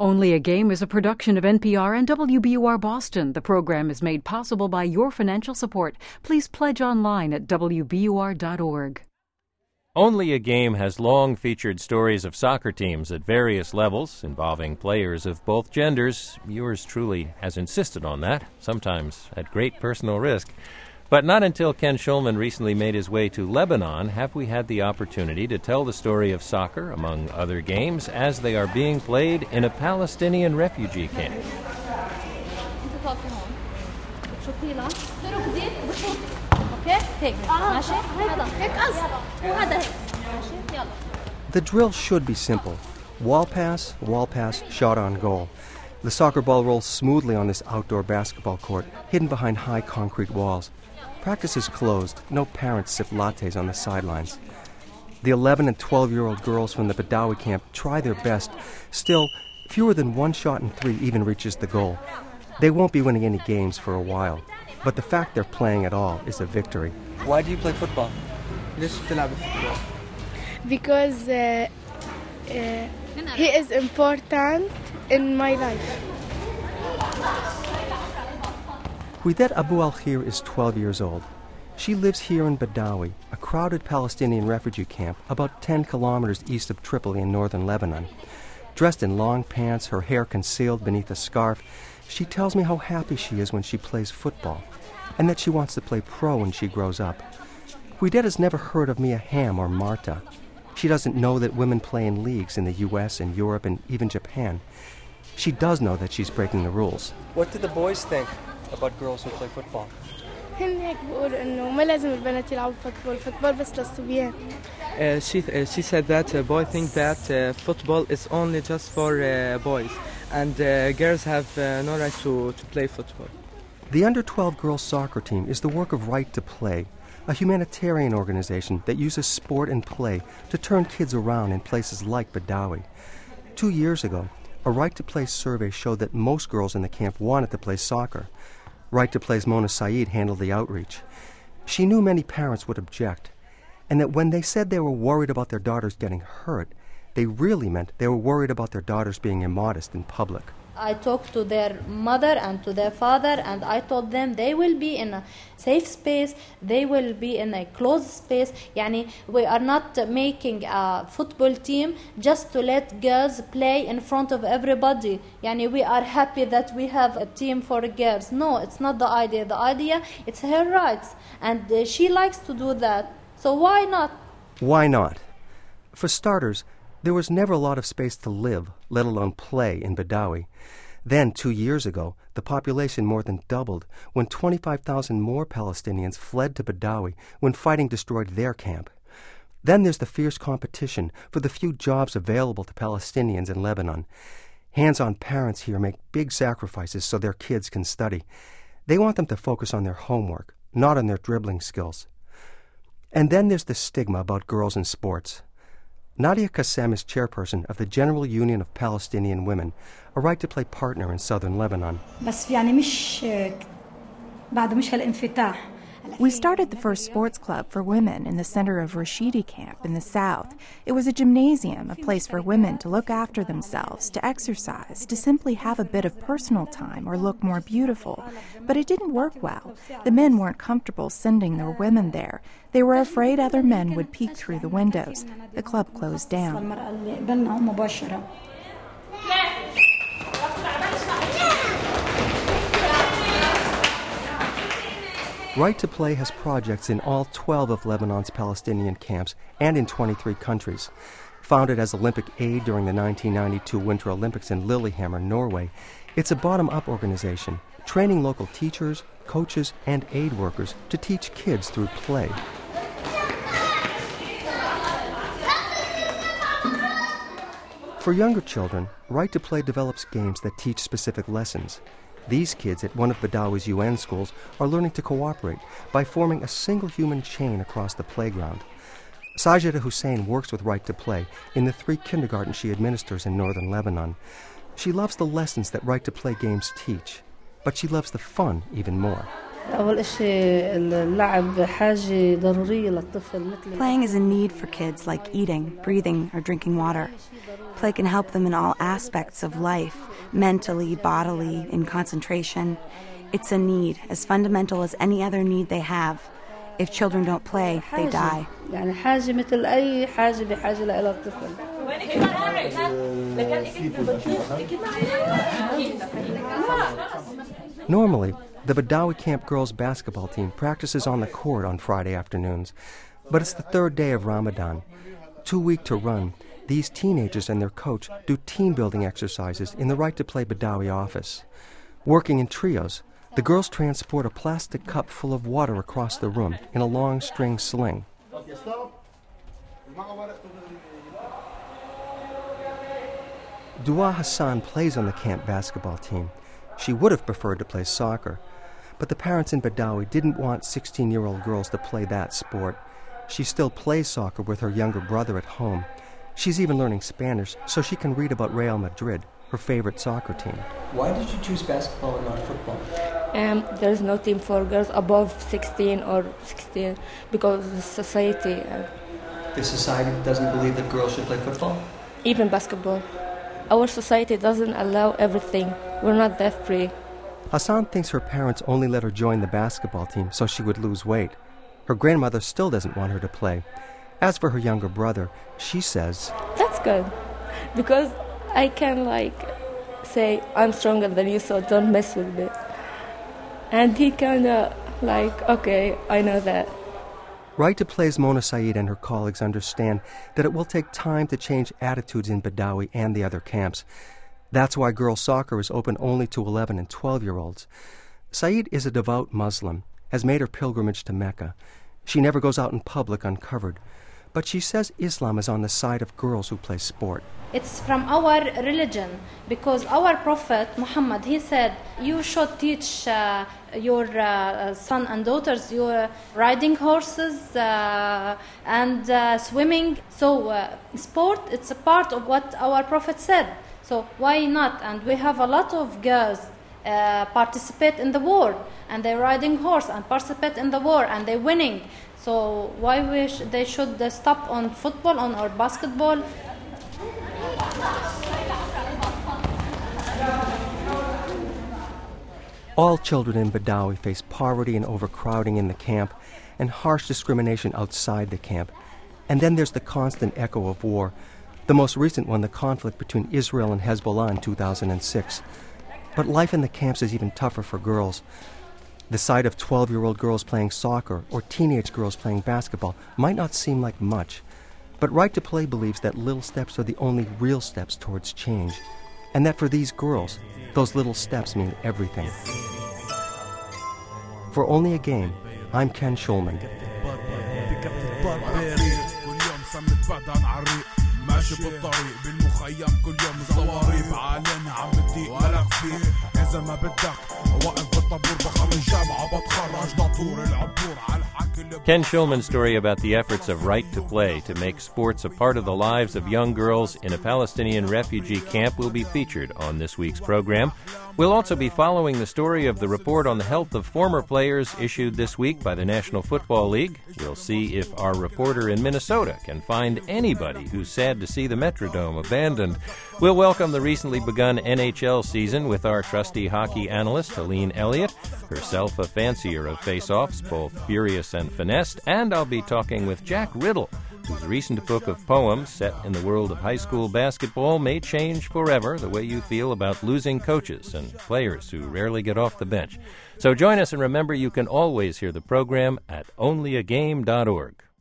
Only a Game is a production of NPR and WBUR Boston. The program is made possible by your financial support. Please pledge online at WBUR.org. Only a Game has long featured stories of soccer teams at various levels involving players of both genders. Yours truly has insisted on that, sometimes at great personal risk. But not until Ken Schulman recently made his way to Lebanon have we had the opportunity to tell the story of soccer, among other games, as they are being played in a Palestinian refugee camp. The drill should be simple. Wall pass, shot on goal. The soccer ball rolls smoothly on this outdoor basketball court, hidden behind high concrete walls. Practice is closed. No parents sip lattes on the sidelines. The 11 and 12-year-old girls from the Badawi camp try their best. Still, fewer than one shot in three even reaches the goal. They won't be winning any games for a while. But the fact they're playing at all is a victory. Why do you play football? Because he is important in my life. Huidet Abu Al-Khir is 12 years old. She lives here in Badawi, a crowded Palestinian refugee camp about 10 kilometers east of Tripoli in northern Lebanon. Dressed in long pants, her hair concealed beneath a scarf, she tells me how happy she is when she plays football, and that she wants to play pro when she grows up. Huidet has never heard of Mia Hamm or Marta. She doesn't know that women play in leagues in the U.S. and Europe and even Japan. She does know that she's breaking the rules. What do the boys think about girls who play football? She said that boys think that football is only just for boys, and girls have no right to play football. The under-12 girls soccer team is the work of Right to Play, a humanitarian organization that uses sport and play to turn kids around in places like Badawi. 2 years ago, a Right to Play survey showed that most girls in the camp wanted to play soccer. Right to Play's Mona Saeed handled the outreach. She knew many parents would object, and that when they said they were worried about their daughters getting hurt, they really meant they were worried about their daughters being immodest in public. I talked to their mother and to their father, and I told them they will be in a safe space, they will be in a closed space. We are not making a football team just to let girls play in front of everybody. We are happy that we have a team for girls. No, it's not the idea. The idea, it's her rights, and she likes to do that. So why not? Why not? For starters, there was never a lot of space to live, let alone play, in Badawi. Then, 2 years ago, the population more than doubled when 25,000 more Palestinians fled to Badawi when fighting destroyed their camp. Then there's the fierce competition for the few jobs available to Palestinians in Lebanon. Hands-on parents here make big sacrifices so their kids can study. They want them to focus on their homework, not on their dribbling skills. And then there's the stigma about girls in sports. Nadia Kassem is chairperson of the General Union of Palestinian Women, a Right to Play partner in southern Lebanon. We started the first sports club for women in the center of Rashidi camp in the south. It was a gymnasium, a place for women to look after themselves, to exercise, to simply have a bit of personal time or look more beautiful. But it didn't work well. The men weren't comfortable sending their women there. They were afraid other men would peek through the windows. The club closed down. Right to Play has projects in all 12 of Lebanon's Palestinian camps and in 23 countries. Founded as Olympic Aid during the 1992 Winter Olympics in Lillehammer, Norway, it's a bottom-up organization, training local teachers, coaches, and aid workers to teach kids through play. For younger children, Right to Play develops games that teach specific lessons. These kids at one of Badawi's UN schools are learning to cooperate by forming a single human chain across the playground. Sajida Hussein works with Right to Play in the 3 kindergartens she administers in northern Lebanon. She loves the lessons that Right to Play games teach, but she loves the fun even more. Playing is a need for kids like eating, breathing, or drinking water. Play can help them in all aspects of life, mentally, bodily, in concentration. It's a need, as fundamental as any other need they have. If children don't play, they die. Normally, the Badawi Camp girls basketball team practices on the court on Friday afternoons. But it's the third day of Ramadan. Too weak to run, these teenagers and their coach do team-building exercises in the Right to Play Badawi office. Working in trios, the girls transport a plastic cup full of water across the room in a long string sling. Dua Hassan plays on the camp basketball team. She would have preferred to play soccer, but the parents in Badawi didn't want 16-year-old girls to play that sport. She still plays soccer with her younger brother at home. She's even learning Spanish so she can read about Real Madrid, her favorite soccer team. Why did you choose basketball and not football? There's no team for girls above 16 or 16 because the society. The society doesn't believe that girls should play football? Even basketball. Our society doesn't allow everything. We're not that free. Hassan thinks her parents only let her join the basketball team so she would lose weight. Her grandmother still doesn't want her to play. As for her younger brother, she says, that's good, because I can say, I'm stronger than you, so don't mess with me. And he kinda okay, I know that. Right to Play's Mona Saeed and her colleagues understand that it will take time to change attitudes in Badawi and the other camps. That's why girls' soccer is open only to 11 and 12-year-olds. Saeed is a devout Muslim, has made her pilgrimage to Mecca. She never goes out in public uncovered. But she says Islam is on the side of girls who play sport. It's from our religion, because our Prophet Muhammad, he said, you should teach your son and daughters your riding horses and swimming. So sport, it's a part of what our Prophet said. So why not? And we have a lot of girls participate in the war, and they're riding horse and participate in the war, and they're winning. So why they should stop on football or basketball? All children in Badawi face poverty and overcrowding in the camp and harsh discrimination outside the camp. And then there's the constant echo of war, the most recent one, the conflict between Israel and Hezbollah in 2006. But life in the camps is even tougher for girls. The sight of 12-year-old girls playing soccer or teenage girls playing basketball might not seem like much, but Right to Play believes that little steps are the only real steps towards change, and that for these girls, those little steps mean everything. For Only a Game, I'm Ken Schulman. ماشي بالطريق بالمخيم كل يوم صواريب عالم عم بدي ولك فيه إذا ما بدك واقف بالطابور بخلي الجامعة بتخرج دكتور العبور على الحكي. Ken Schulman's story about the efforts of Right to Play to make sports a part of the lives of young girls in a Palestinian refugee camp will be featured on this week's program. We'll also be following the story of the report on the health of former players issued this week by the National Football League. We'll see if our reporter in Minnesota can find anybody who's sad to see the Metrodome abandoned. We'll welcome the recently begun NHL season with our trusty hockey analyst, Helene Elliott, herself a fancier of face-offs, both furious and finessed, and I'll be talking with Jack Riddle, whose recent book of poems set in the world of high school basketball may change forever the way you feel about losing coaches and players who rarely get off the bench. So join us, and remember you can always hear the program at onlyagame.org.